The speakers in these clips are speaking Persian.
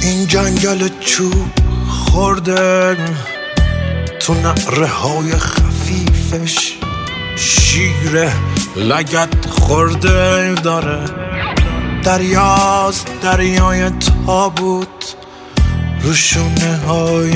این جنگل چوب خورده تو نعره های خفیفش شیر لگد خورده داره. دریاست دریای تابوت رو شونه های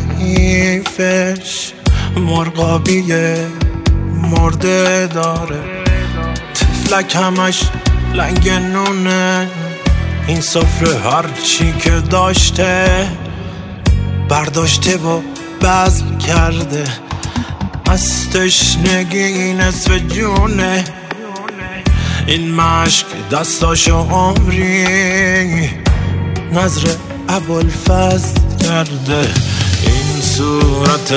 نحیفش مرغابی مرده داره. تفلک همش لنگ نونه، این سفره هرچی که داشته برداشته و بذل کرده. از تشنگی نصف جونه، این مشک دستاشو عمری نظر ابوالفضل کرده. این صورت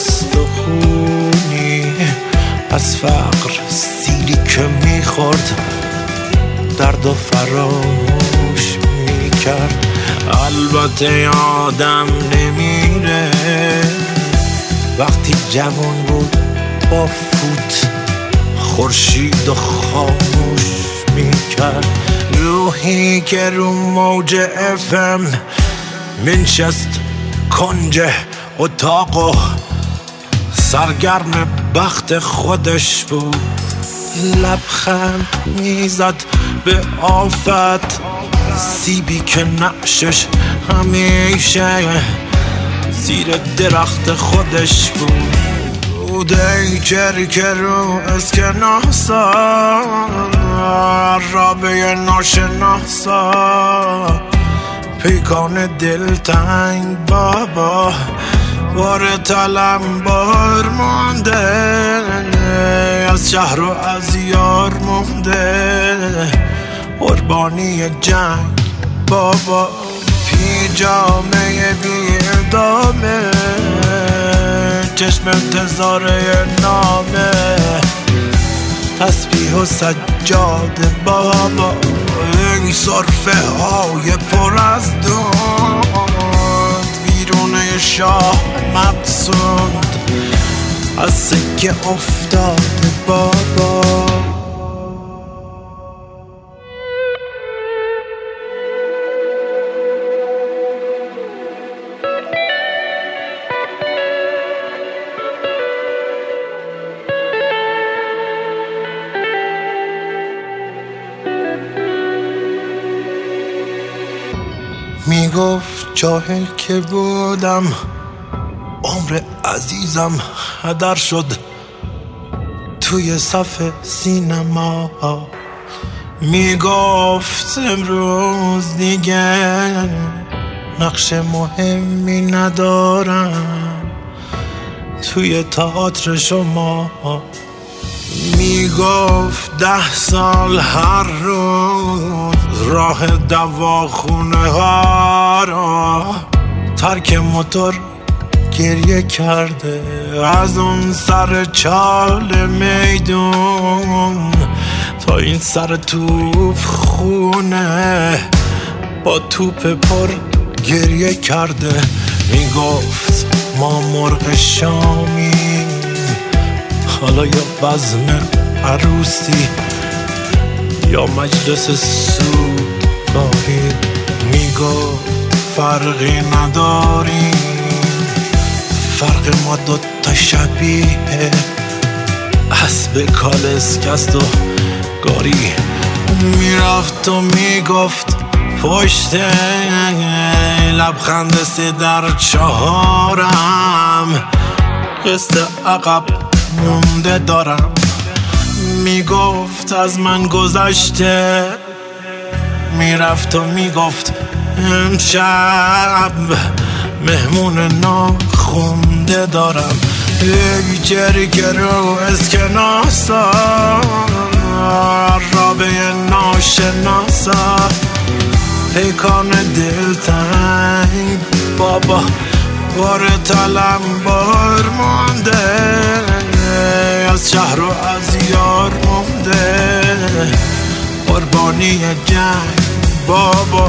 استخونی از فقر سیلی که میخورد درد و فراموش میکرد. البته آدم نمیره وقتی جوان بود با فوت خورشید و خاموش میکرد. روحی که رو موج FM منشست کنج اتاق و سرگرم بخت خودش بود. لبخند میزد به آفت، سیبی که نقشش همیشه زیر درخت خودش بود. روده که رو اسکناسا رابه ناشناسا پیکان دلتنگ بابا بار تلمبار مونده. از شهر و از یار مونده قربانی جنگ بابا. پیجامه بیردامه چشم انتظاره نامه تسبیح و سجاده بابا. این صرفه های پر از دود ویرونه شاه مبسود از سکه افتاده بابا. میگفت جاهل که بودم عمر عزیزم هدر شد توی صف سینما. میگفت امروز دیگه نقش مهمی ندارم توی تئاتر شما. میگفت 10 سال هر روز راه دواخونه ها را ترک موتور گریه کرده. از اون سر چال میدون تا این سر توپ خونه با توپ پر گریه کرده. میگفت ما مرغ شامی حالا یا بزم عروسی یا مجلس سوگواری. میگفت فرقی نداریم فرق ما دوتا شبیه اسب کالسکست و گاری. میرفت و میگفت پشت لبخند 3 در 4م قسط عقب مونده دارم. میگفت از من گذشته، میرفت و میگفت امشب مهمون ناخونده دارم. ای جرگه رو اسکناسا رابه ناشناسا پیکان دلتنگ بابا بار تلمبار مونده. از شهر و از یار مونده قربانی جنگ بابا.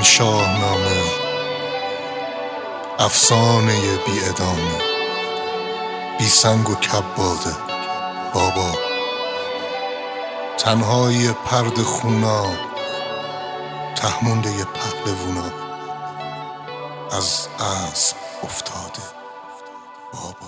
این شاهنامه افسانه بی ادامه، بی سنگ و کباده بابا، تنهای پرد خونا، تهمونده پهلوونا، از اسب افتاده بابا.